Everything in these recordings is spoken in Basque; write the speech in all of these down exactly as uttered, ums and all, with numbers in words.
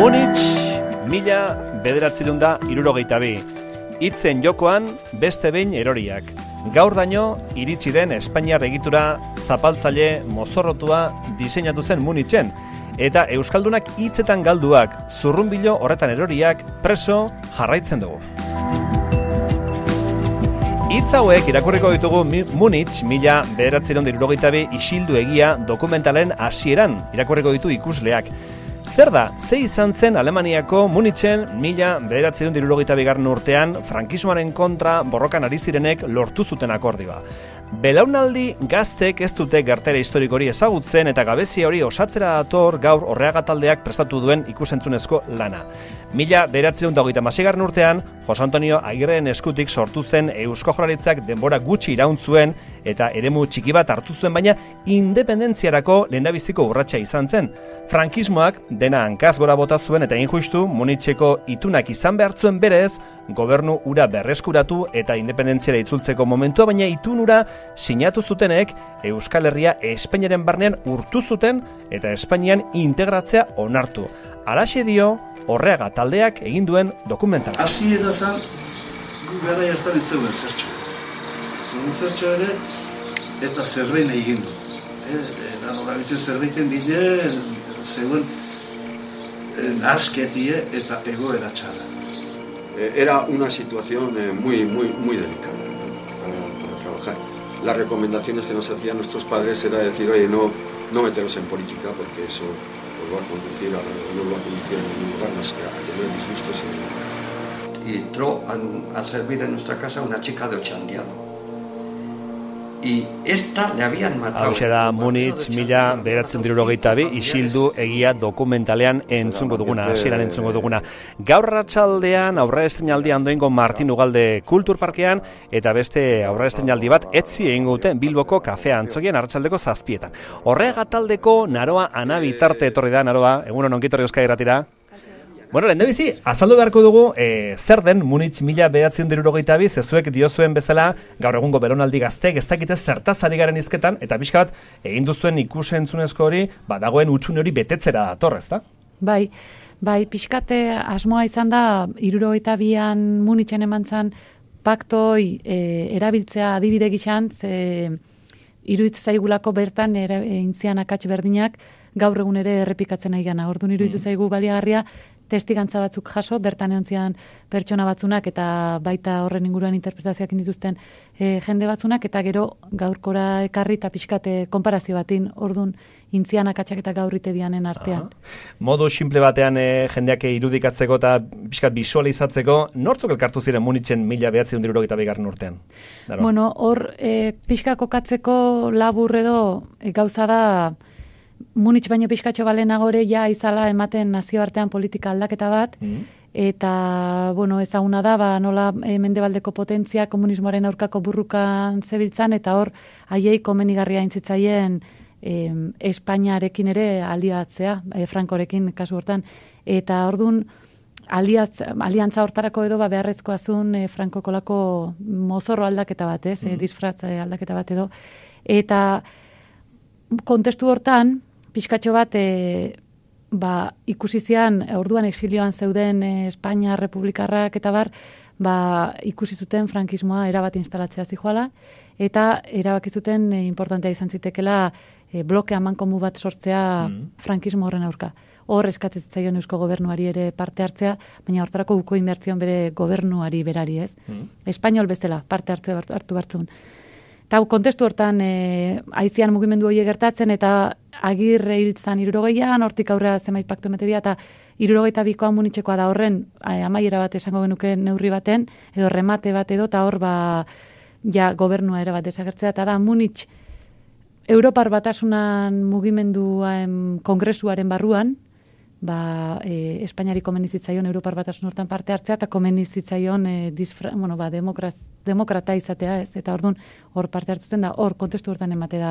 Munich, mila bederatziehun eta hirurogeita bi. Hitzen jokoan beste behin eroriak. Gaur daño iritsi den Espainiar egitura zapaltzaile mozorrotua diseinatu zen Munichen. Eta euskaldunak hitzetan galduak, zurrunbilo horretan eroriak preso jarraitzen dugu. Hitz hauek irakurriko ditugu Munich, mila bederatziehun eta hirurogeita bi isildu egia dokumentalen hasieran irakurriko ditu ikusleak. Zer da, ze izan zen Alemaniako Munichen mila bederatziehun eta hirurogeita bigarren urtean frankismoaren kontra borrokan ari zirenek lortu zuten akordioa. Belaunaldi gaztek ez dute gertaera historikori ezagutzen eta gabezia hori osatzera dator gaur Orreaga taldeak prestatu duen ikusentzunezko lana. Mila bederatziehun eta hogeita hamaseigarren urtean, Jose Antonio Agirreren eskutik sortu zen Eusko Jaurlaritzak denbora gutxi iraun zuen eta eremu txiki bat hartu zuen, baina independentziarako lehendabiziko urratsa izan zen. Frankismoak dena hankaz gora bota zuen eta injustu Municheko itunak izan behar zuen berez, gobernu ura berreskuratu eta independentziara itzultzeko momentua, baina itunura sinatu zutenek Euskal Herria Espainiaren barnean urtu zuten eta Espainian integratzea onartu. Halaxe dio Orreaga taldeak egin duen dokumentala. Hasi erazan, gu gara hartan itzeuen zertxo. Itzeuen zertxo ere, eta zerbait egin du. Eta norabitzen zerbaiten dile, zeuen nasketie eta egoera txarra. Era una situación muy, muy, muy delicada para, para trabajar. Las recomendaciones que nos hacían nuestros padres era decir, oye, no, no meteros en política porque eso os va a conducir a, no os va a conducir a ningún lugar más que a tener disgustos y a... Y entró a, a servir en nuestra casa una chica de Ochandiano. Y esta le habían matado. Hauxe da Munich mila bederatziehun eta hirurogeita bi isildu egia dokumentalean entzungo duguna, hasieran entzungo duguna. Gaur arratsaldean aurrestreinaldi ondoengo Martin Ugalde Kulturparkean eta beste aurrestreinaldi bat etzi egingo dute Bilboko kafea antzokian arratsaldeko zazpietan. Orreaga taldeko Naroa Ana bitarte etorri da. Naroa, egunon ongi etorri Euskadi Irratira. Bueno, lehendabizi, azaldu beharko dugu e, zer den Munich mila bederatziehun eta hirurogeita bi, zezuek diozuen bezala gaur egungo belaunaldi gaztek ez dakite zertaz ari garen hizketan eta pixka bat egin duzuen ikusentzunezko hori, ba dagoen hutsune hori betetzera dator, ezta? Bai, bai, pixkate asmoa izan da hirurogeita bian Munichen emantzan paktoi e, erabiltzea adibide gizan, ze iruditzen zaigulako bertan eintzian akats berdinak gaur egun ere errepikatzen nahi gana. Orduan iruditu zaigu baliagarria testigantza batzuk jaso, bertan eontzian pertsona batzunak eta baita horren inguruan interpretazioak dituzten e, jende batzunak, eta gero gaurkora ekarri eta pixkate konparazio batin, orduan intzian akatsak eta gaurrite dianen artean. Aha. Modu simple batean e, jendeak irudikatzeko eta pixkat visualizatzeko, nortzuk elkartu ziren Munichen mila bederatziehun eta hirurogeita bigarren urtean? Daro. Bueno, hor e, pixka kokatzeko labur edo e, gauza da Munich baino pixkatxo balenagore ja izala ematen nazioartean politika aldaketa bat, mm. eta, bueno, ezaguna da, ba, nola e, mendebaldeko potentzia komunismoaren aurkako burrukan zebiltzan, eta hor, haiei komenigarria intzitzaien e, Espainiarekin ere aliatzea, e, Frankorekin kasu hortan, eta ordun aliaz, aliantza hortarako edo ba, beharrezkoa zuen e, Frankokolako mozorro aldaketa bat, ez, mm. e, disfraz aldaketa bat edo, eta kontestu hortan, pixkatxo bat e, ba, ikusi zian, orduan exilioan zeuden e, Espainia Republikarrak eta bar, ba, ikusi zuten frankismoa erabat instalatzea zijoala, eta erabaki zuten e, importantea izan zitekela e, bloke amankomu bat sortzea mm. frankismo horren aurka. Hor eskatzen zitzaion Eusko Gobernuari ere parte hartzea, baina hortarako uko inbertzion bere gobernuari berari, ez? Mm. Espainol bezala parte hartu, hartu bartzun. Eta kontestu hortan e, aizian mugimendu hori gertatzen eta Agirre hiltzan hirurogeian, hortik aurrera zenbait paktu emetedia, eta hirurogeita bikoa Munichekoa da horren e, amaiera bat esango genuke neurri baten, edo remate bat edo, eta hor ba, ja gobernua era bat desagertzea, eta da Munich Europar Batasunan mugimenduaren kongresuaren barruan, ba, e, Espainiari komeni zitzaion Europar Batasun hortan parte hartzea, eta komeni zitzaion e, disfra, bueno, ba, demokraz, demokrata izatea, ez, eta orduan hor parte hartzen da, hor kontestu hortan emate da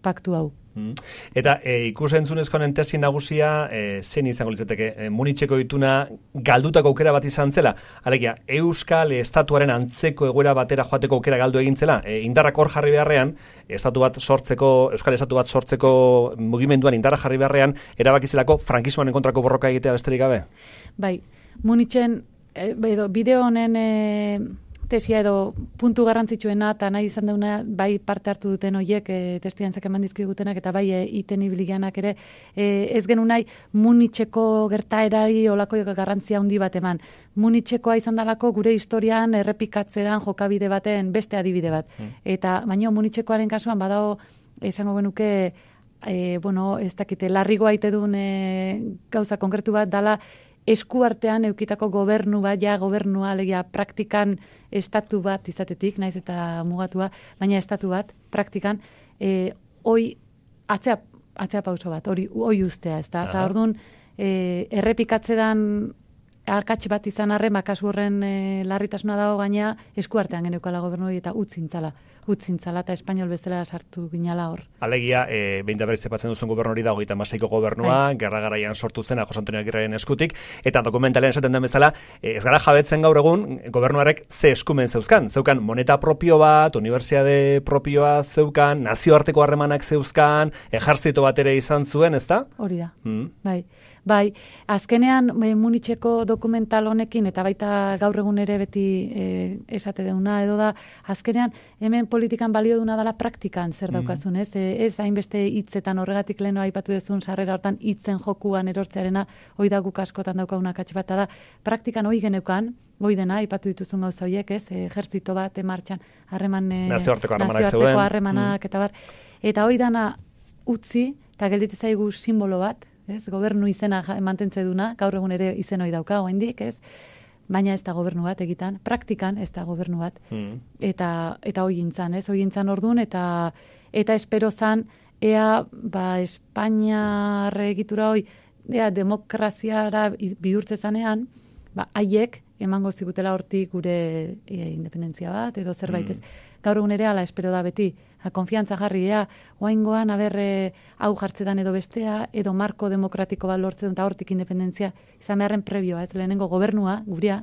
paktu hau. Mm. Eta e, ikusentzunezkoen tesi nagusia e, zen izango litzateke e, Munitzeko ituna galdutako aukera bat izan zela. Alegia, Euskal Estatuaren antzeko egoera batera joateko aukera galdu egin zela. E, indarrak hor jarri beharrean, estatu bat sortzeko, Euskal Estatu bat sortzeko mugimenduan indarra jarri beharrean, erabakizelako frankismoaren kontrako borroka egitea besterik gabe? Bai, Munitzen, e, edo, bideo honen e, tesia edo puntu garrantzitsuena eta nahi izan dauna bai parte hartu duten horiek e, testigantzak eman dizkigutenak eta bai e, iten ibilianak ere e, ez genu nahi Munitzeko gertaerari olako garrantzia handi bat eman. Munitzekoa izan dalako gure historian errepikatzean jokabide baten beste adibide bat. Mm. Eta baino Munitzekoaren kasuan badago esango genuke e, bueno, ez dakite larrigoa ite duen e, gauza konkretu bat dala eskuartean eukitako gobernu bat, ja gobernua, alegia praktikan estatu bat izatetik, naiz eta mugatua, baina estatu bat, praktikan, e, oi atzea, atzea pauso bat, hori oi ustea, ez da? Eta orduan, e, errepikatzedan arkatx bat izan arren, bakasu horren e, larritasuna dago gaina eskuartean geneukala gobernu hori eta utzintzala. utzintzala eta espainol bezala sartu ginala hor. Alegia, e, behin da berriz zepatzen duzun gobernu hori da, hogeita hamaseiko gobernua, Ai. gerra garaian sortu zen, Jose Antonio Agirreren eskutik, eta dokumentalean esaten den bezala, e, ez gara jabetzen gaur egun, gobernuarek ze eskumen zeuzkan. Zeukan moneta propio bat, unibertsiade propioa zeukan, nazioarteko harremanak zeuzkan, ejertzito bat ere izan zuen, ezta? Hori da, mm. bai. Bai, azkenean Munitzeko dokumental honekin eta baita gaur egun ere beti e, esate deuna edo da, azkenean hemen politikan balio duna dela praktikan zer daukazun, ez? E, ez hainbeste hitzetan horregatik leheno aipatu dezun sarrera hortan hitzen jokuan erortzearena, hoi da guk askotan daukaguna katx bat da, praktikan hoi geneukan, hoi dena, aipatu dituzun gauza horiek, ez? Ejertzito bat emartxan, harreman e, nazioarteko harremanak zeuden, harremanak eta bar, eta hoi dana utzi, eta gelditzen zaigu simbolo bat, ez, gobernu izena mantentze duna, gaur egun ere izen hori dauka, oraindik, ez, baina ez da gobernu bat egitan, praktikan ez da gobernu bat, mm. eta eta hoi gintzan, ez, hoi gintzan orduan, eta eta espero zan, ea, ba, Espainiarre egitura hoi, ea, demokraziara bihurtze zanean, ba, haiek emango zigutela hortik gure e, independentzia bat, edo zerbait ez. Mm. Gaur egun ere ala espero da beti, a, konfiantza jarri, ea, oaingoan, aberre, hau jartzetan edo bestea, edo marko demokratiko bat lortze dut, eta hortik independentzia, izan beharren prebioa, ez lehenengo gobernua, guria,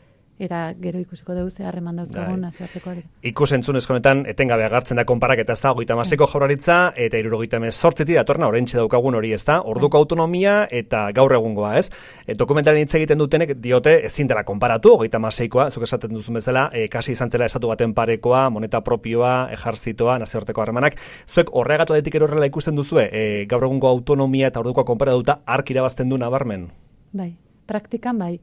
eta gero ikusiko dugu ze harreman dauzkagun nazioartekoari. Ikusentzunezko honetan etengabe agartzen da konparaketa, ez da, hogeita hamaseko jaurlaritza eta hirurogeita hemezortzitik datorna oraintxe daukagun hori, ez da, orduko autonomia eta gaur egungoa, ez? E, dokumentaren hitz egiten dutenek diote ezin dela konparatu, hogeita hamaseikoa, zuk esaten duzun bezala, e, kasi izan zela estatu baten parekoa, moneta propioa, ejertzitoa, nazioarteko harremanak. Zuek horregatu adetik ero horrela ikusten duzue, e, gaur egungo autonomia eta ordukoa konparatuta ark irabazten du nabarmen? Bai, praktikan bai.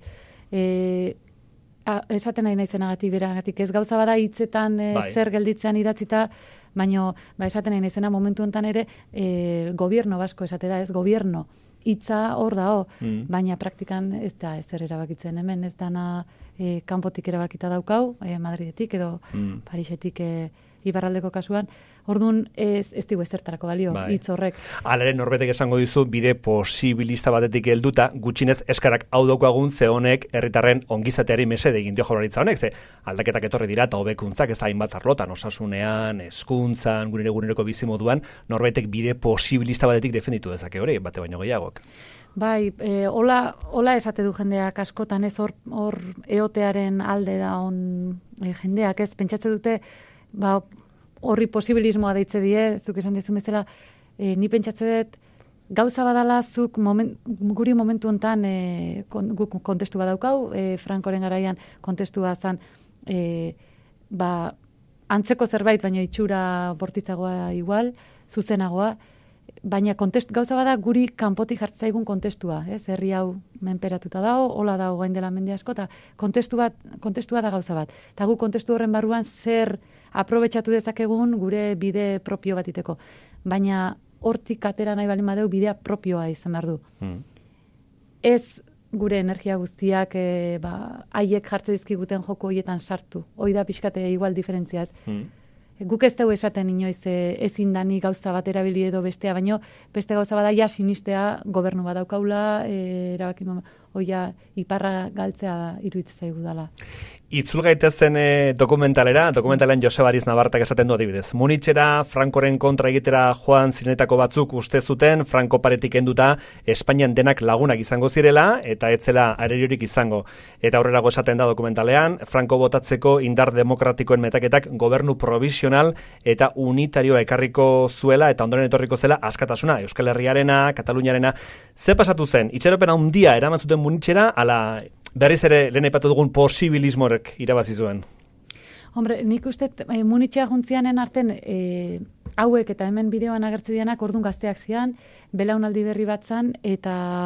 E, A, esaten nahi naizenagatik beragatik ez gauza bada hitzetan e, bai. Zer gelditzean idatzita, baino ba esaten nahi naizena momentu hontan ere e, gobierno basko esate da, ez gobierno hitza hor dago, mm. baina praktikan ez da ezer erabakitzen hemen, ez dana e, kanpotik erabakita daukau, e, Madridetik edo mm. Parisetik e, iparraldeko kasuan, orduan ez, ez digu ezertarako balio, bai. Hitz horrek. Alaren norbetek esango dizu, bide posibilista batetik helduta, gutxinez eskarak hau daukagun ze honek herritarren ongizateari mesede egin dio jaurlaritza honek, ze aldaketak etorri dira eta hobekuntzak ez da hainbat arlotan, osasunean, hezkuntzan, gunere gunereko bizimoduan, norbetek bide posibilista batetik defenditu dezake hori, bate baino gehiagok. Bai, e, hola, hola esate du jendeak askotan ez hor, hor eotearen alde da on e, jendeak ez, pentsatze dute, ba, horri posibilismoa deitze die, zuk esan dizun bezala, e, ni pentsatze dut, gauza badala zuk moment, guri momentu hontan e, kon, guk kontestu badaukau, e, Frankoren garaian kontestua zan, e, ba, antzeko zerbait, baina itxura bortitzagoa igual, zuzenagoa, baina kontest, gauza bada guri kanpotik jartzaigun kontestua, ez? Herri hau menperatuta dago, hola dago gain dela mende asko, eta kontestu bat, kontestua da gauza bat. Eta gu kontestu horren barruan zer aprobetxatu dezakegun gure bide propio bat iteko. Baina hortik atera nahi balin badeu bidea propioa izan behar du. Mm. Ez gure energia guztiak e, ba, haiek jartze dizkiguten joko horietan sartu. Hoi da pixkate igual diferentzia ez. Mm. Guk ez dugu esaten inoiz e, ezin dani gauza bat erabili edo bestea, baino beste gauza bada ja sinistea gobernu bat daukaula, e, erabaki hoia iparra galtzea iruditzen zaigu dela. Itzul gaitezen e, dokumentalera, dokumentalean Joseba Ariz Nabartak esaten du adibidez. Munitxera Frankoren kontra egitera joan zinetako batzuk uste zuten, Franko paretik enduta Espainian denak lagunak izango zirela, eta etzela areriorik izango. Eta aurrerago esaten da dokumentalean, Franko botatzeko indar demokratikoen metaketak gobernu provisional eta unitarioa ekarriko zuela, eta ondoren etorriko zela askatasuna, Euskal Herriarena, Kataluniarena. Ze pasatu zen? Itxaropen handia eraman zuten Munitxera, ala berriz ere lehen aipatu dugun posibilismorek irabazi zuen. Hombre, nik uste e, Munitxea juntzianen arten e, hauek eta hemen bideoan agertze dianak ordun gazteak zian, belaunaldi berri bat zan, eta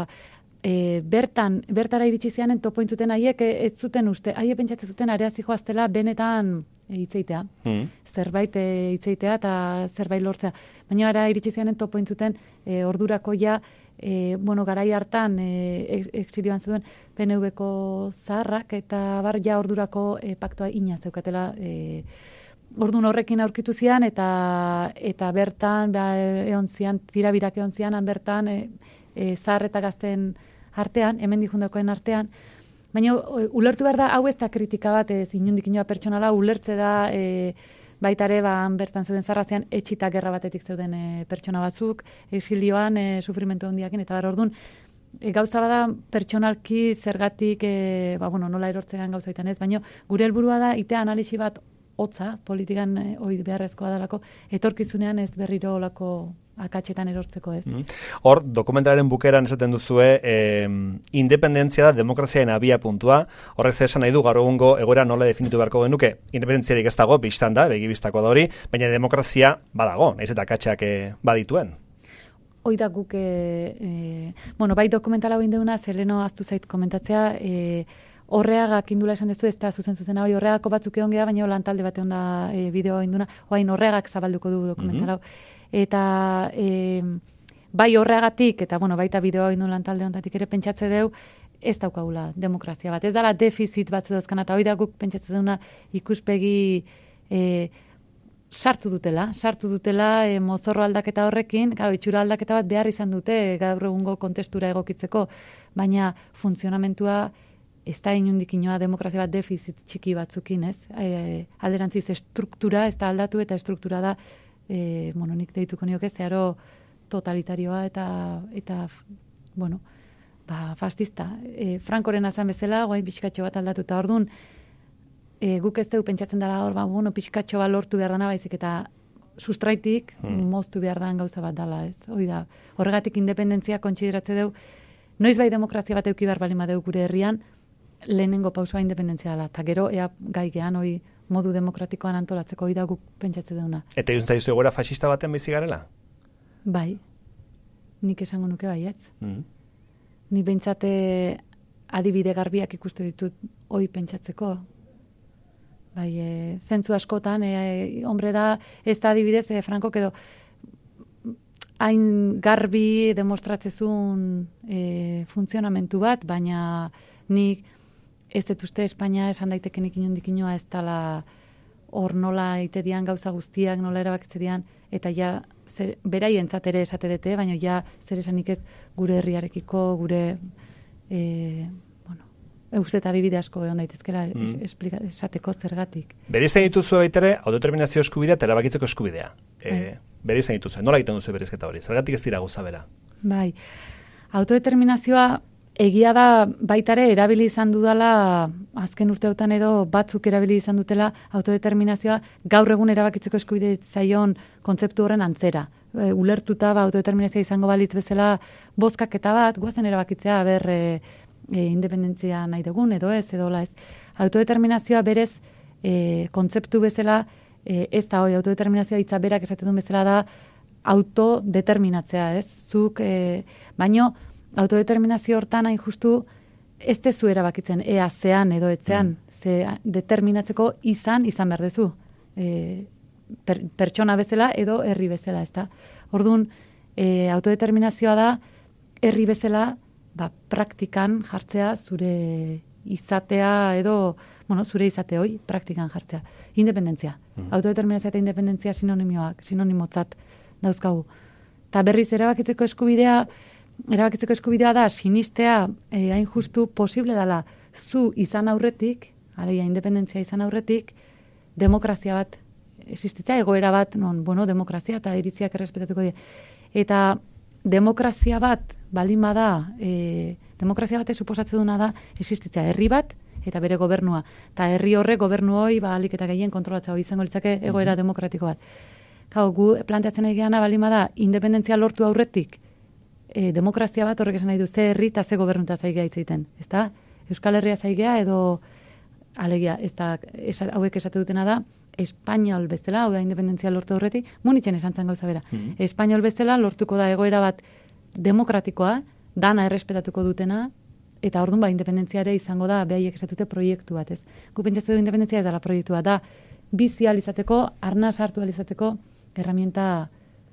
e, bertan, bertara iritsi zianen topointzuten haiek ez zuten uste, haiek pentsatzen zuten areazi joaztela benetan e, hitzeitea. Mm. Zerbait e, hitzeitea eta zerbait lortzea. Baina ara iritsi zianen topointzuten e, ordurako ja E, bueno, garai hartan e, exilioan zuen P N V-ko zaharrak eta bar ja ordurako e, paktua ina zeukatela e, ordun horrekin aurkitu zian eta eta bertan ba, egon zian, tirabirak egon zian, bertan e, e, zahar eta gazten artean, hemen dijundakoen artean, baina ulertu behar da, hau ez da kritika bat, ez inundik inoa pertsonala, ulertze da e, baita ere, ba, bertan zeuden zarrazean, etxita gerra batetik zeuden e, pertsona batzuk, exilioan, e, sufrimentu handiakin, eta bar orduan, e, gauza bada pertsonalki zergatik, e, ba, bueno, nola erortzegan gauza itan ez, baina gure helburua da, itea analisi bat hotza, politikan e, hoi beharrezkoa dalako, etorkizunean ez berriro olako akatxetan erortzeko ez. Hor, dokumentalaren bukeran esaten duzue, eh, independentzia da demokraziaren abia puntua, horrek zer esan nahi du gaur egungo egoera nola definitu beharko genuke, independentziarik ez dago, biztan da, begibistako da hori, baina demokrazia badago, nahiz eta akatxeak eh, badituen. Hoi da guk, e, e, bueno, bai dokumentala hoin deuna, zeleno aztu zait komentatzea, e, horreagak indula esan dezu, ez da zuzen zuzen, hoi horreagako batzuk egon geha, baina lantalde bat egon da e, bideo induna, hoain horreagak zabalduko du dokumentala. Mm-hmm. Eta e, bai horreagatik, eta bueno, baita bideoa indun lantalde ontatik ere pentsatze deu, ez daukagula demokrazia bat. Ez dala defizit batzu dauzkan, eta hoi da guk pentsatze deuna ikuspegi e, sartu dutela, sartu dutela e, mozorro aldaketa horrekin, claro, itxura aldaketa bat behar izan dute gaur egungo kontestura egokitzeko, baina funtzionamentua ez da inundik inoa demokrazia bat defizit txiki batzukin, ez? E, alderantziz estruktura, ez da aldatu eta estruktura da E, bueno, nik deituko nioke zeharo totalitarioa eta, eta bueno, ba, fascista. E, Frankoren azan bezala, guain pixkatxo bat aldatuta orduan, e, guk ez dugu pentsatzen dara hor, ba, bueno, pixkatxo bat lortu behar dana baizik eta sustraitik hmm. moztu behar dan gauza bat dala, ez? Hoi da, horregatik independentzia kontsideratze dugu, noiz bai demokrazia bat euki behar balima dugu gure herrian, lehenengo pausoa independentzia dela, eta gero ea gai gehan, hoi modu demokratikoan antolatzeko hori da guk pentsatze deuna. Eta izan zaizu egoera fascista baten bizi garela? Bai. Nik esango nuke baietz. Mm. Ni bentsate adibide garbiak ikuste ditut hori pentsatzeko. Bai, e, zentzu askotan, e, hombre da, ez da adibidez, e, Franko edo hain garbi demostratzezun e, funtzionamentu bat, baina nik ez dut uste Espainia esan daitekenik inundik inoa ez dala hor nola ite dian gauza guztiak, nola erabakitze dian, eta ja zer, beraientzat ere esate dute, baina ja zer esanik ez gure herriarekiko, gure e, bueno, uste eta adibide asko egon daitezkera mm. esplika, esateko zergatik. Bereizten dituzu baitere autodeterminazio eskubidea eta erabakitzeko eskubidea. E, bereizten dituzu, nola egiten duzu bereizketa hori? Zergatik ez dira gauza bera? Bai, autodeterminazioa egia da baitare erabili izan dudala, azken urteotan edo batzuk erabili izan dutela autodeterminazioa gaur egun erabakitzeko eskubide zaion kontzeptu horren antzera. E, ulertuta ba, autodeterminazioa izango balitz bezala bozkaketa bat, guazen erabakitzea ber e, e, independentzia nahi dugun edo ez, edo la ez. Autodeterminazioa berez e, kontzeptu bezala e, ez da hoi, autodeterminazioa hitza berak esaten duen bezala da autodeterminatzea, ez? Zuk, e, baino autodeterminazio hortan hain justu ez dezu erabakitzen, ea zean edo etzean, mm. ze determinatzeko izan, izan behar dezu. E, per, pertsona bezala edo herri bezala, ezta. Orduan, e, autodeterminazioa da, herri bezala, ba, praktikan jartzea zure izatea edo, bueno, zure izate hoi, praktikan jartzea. Independentzia. Mm. Autodeterminazioa eta independentzia sinonimoak, sinonimotzat dauzkagu. Ta berriz erabakitzeko eskubidea, erabakitzeko eskubidea da sinistea, eh, hain justu posible dela zu izan aurretik, alegia independentzia izan aurretik, demokrazia bat existitzea, egoera bat, non, bueno, demokrazia eta iritziak errespetatuko dira. Eta demokrazia bat, balin bada, e, demokrazia batek suposatzen duna da, existitzea herri bat, eta bere gobernua. Eta herri horrek gobernu hori, ba, alik eta gehien kontrolatzea hori izango litzake egoera mm-hmm. demokratiko bat. Kau, gu planteatzen nahi geana, balin bada, independentzia lortu aurretik, e, demokrazia bat horrek esan nahi du, ze herri eta ze gobernuta zaigea itzaiten. Ez da? Euskal Herria zaigea edo, alegia, ez da, esa, hauek esate dutena da, Espainol bezala, hau da independentzia lortu horretik, Munitzen esan zen gauza bera. Mm-hmm. Espainol bezala lortuko da egoera bat demokratikoa, dana errespetatuko dutena, eta orduan ba independentziare izango da, behaiek esatute proiektu bat, ez. Gu pentsatzen du independentzia ez dela proiektua, da bizi alizateko, arnaz hartu alizateko, herramienta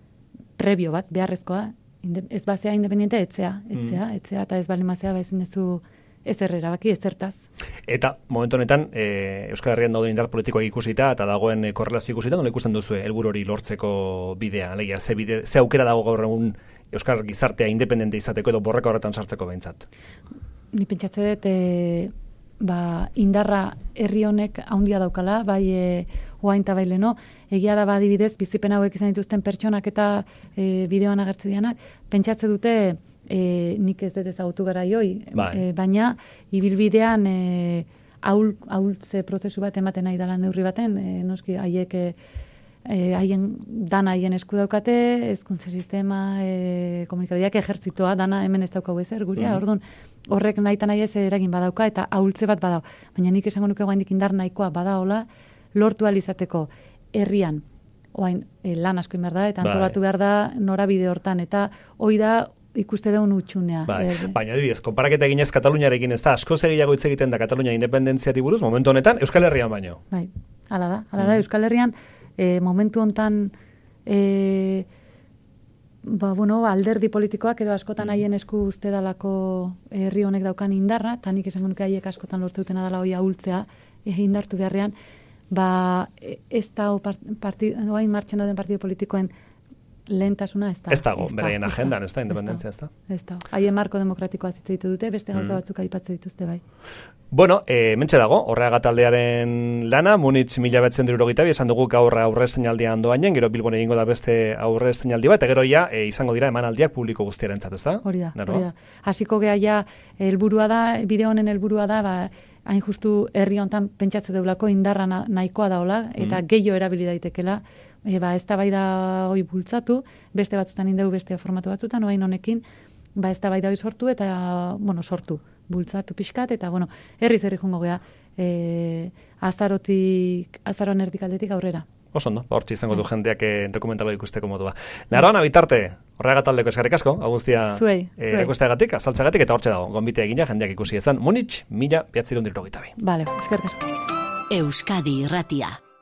prebio bat, beharrezkoa, inde, ez bazea independiente etzea, etzea, mm. etzea, eta ez balimazea ba ezin duzu ez errerabaki, ez zertaz. Eta, momentu honetan, e, Euskal Herrian dauden indar politikoak ikusita, eta dagoen korrelazio ikusita, nola ikusten duzu helburu hori lortzeko bidea, alegia, ze, bide, ze aukera dago gaur egun Euskal gizartea independente izateko edo borraka horretan sartzeko behintzat? Ni pentsatze dut, e, ba, indarra herri honek haundia daukala, bai e, oain eta bai leno, egia da badibidez, bizipen hauek izan dituzten pertsonak eta e, bideoan agertze dianak, pentsatze dute, E, nik ez dut ezagutu gara joi, e, baina ibilbidean e, aul, aultze prozesu bat ematen nahi dela neurri baten, e, noski haiek e, haien dana haien esku daukate, hezkuntza sistema, e, komunikabideak, ejertzitoa, dana hemen ez daukau ezer gurea, mm-hmm. orduan horrek nahi eta nahi ez eragin badauka eta aultze bat badau. Baina nik esango nuke guaindik indar nahikoa badaola lortu alizateko herrian, oain e, lan asko inbar da, eta antolatu behar da norabide hortan, eta hoi da ikuste daun utxunea. Bai. Er, Baina, adibidez, konparaketa eginez Kataluniarekin ez da, asko segiago hitz egiten da Katalunia independentziari buruz, momentu honetan, Euskal Herrian baino. Bai, hala da, hala da, Euskal Herrian, e, momentu honetan, e, ba, bueno, alderdi politikoak edo askotan haien esku uste dalako herri honek daukan indarra, eta nik esango nuke haiek askotan lortu dutena dela hoi ahultzea, e, indartu beharrean, ba, ez da, oain martxen dauden partido politikoen lehentasuna ez da. Ez dago, beraien agendan, ez da, independentzia ez da. Ez da. Haien marko demokratikoa zitza dute, beste gauza batzuk aipatze dituzte bai. Bueno, e, mentxe dago, Horreaga taldearen lana, Munich mila behatzen hirurogeita bi, esan dugu gaur aurre zeinaldian doainen, gero Bilbon egingo da beste aurre zeinaldi bat, eta gero ja, e, izango dira emanaldiak publiko guztiarentzat, ez da? Hori da, hori da. Hasiko gea ja, helburua da, bideo honen helburua da, ba, hain justu herri hontan pentsatze deulako indarra na, nahikoa daola, eta mm. gehiago erabili daitekela, E, ba, ez da bai da hoi bultzatu, beste batzutan indegu beste formatu batzutan, oain honekin, ba, ez da bai da hoi sortu, eta, bueno, sortu, bultzatu pixkat, eta, bueno, herriz herri jungo gea, e, azarotik, azaroan erdikaldetik aurrera. Oso ondo, ba, hortzi izango du jendeak e, dokumentalo ikusteko modua. Naroan, abitarte, Horreaga taldeko eskerrik asko, agustia zuei, e, zuei. Ikusteagatik, azaltzagatik, eta hortxe dago, gonbite egina jendeak ikusi ezan, Munich, mila behatzirun dirurogeita bi. Vale, eskerrik asko. Euskadi Irratia.